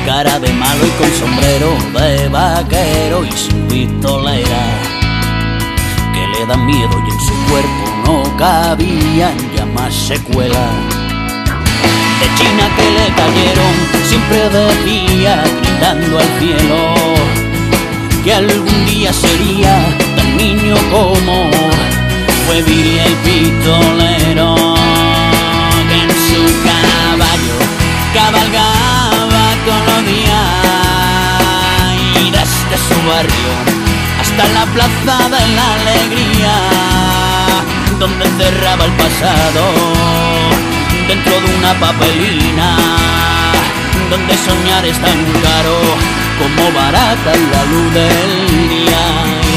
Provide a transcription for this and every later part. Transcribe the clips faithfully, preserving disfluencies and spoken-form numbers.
cara de malo y con sombrero de vaquero y sin pistolera, que le da miedo y en su cuerpo no cabían ya más secuelas. De China que le cayeron siempre decía, gritando al cielo, que algún día sería tan niño como fue Billy el pistolero, que en su caballo cabalgaba todos los días y desde su barrio hasta la plaza de la alegría, donde encerraba el pasado dentro de una papelina, donde soñar es tan caro como barata la luz del día.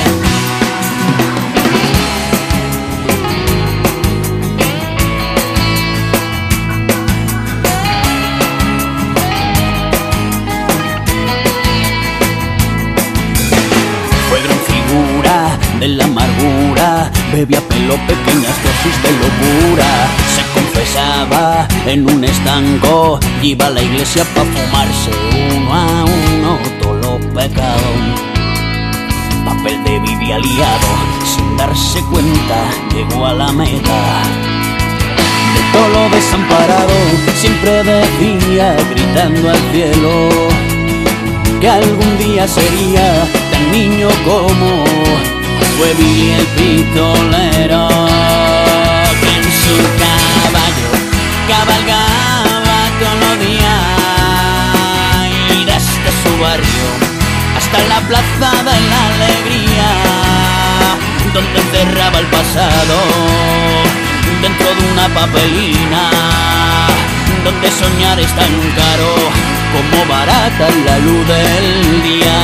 Fue gran figura de la amargura, bebía pelo pequeñas dosis de locura, se confesaba en un estanco, iba a la iglesia pa' fumarse uno a uno todos los pecados. Papel de Bibi aliado, sin darse cuenta llegó a la meta. De todo lo desamparado siempre decía, gritando al cielo, que algún día sería tan niño como fue Billy el pistolero, que en su caballo cabalgaba todos los días y desde su barrio hasta la plaza de la alegría, donde encerraba el pasado dentro de una papelina, donde soñar es tan caro como barata la luz del día.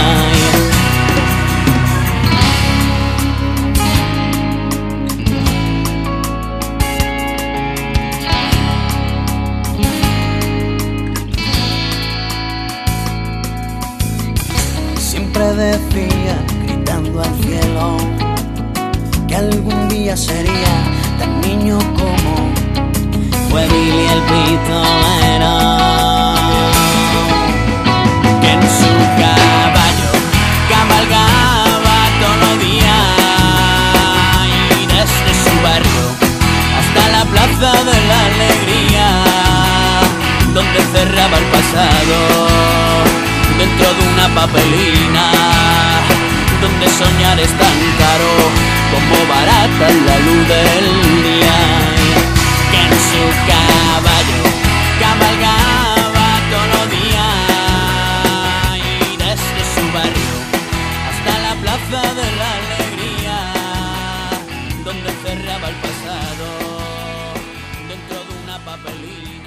Siempre decía, gritando al cielo, que algún día sería tan niño como fue Billy el pistolero, que en su caballo cabalgaba todos los días y desde su barrio hasta la plaza de la alegría, donde cerraba el pasado dentro de una papelina, donde soñar es tan caro como barata la luz del día, que en su caballo cabalgaba todos los días y desde su barrio hasta la plaza de la alegría, donde cerraba el pasado dentro de una papelina.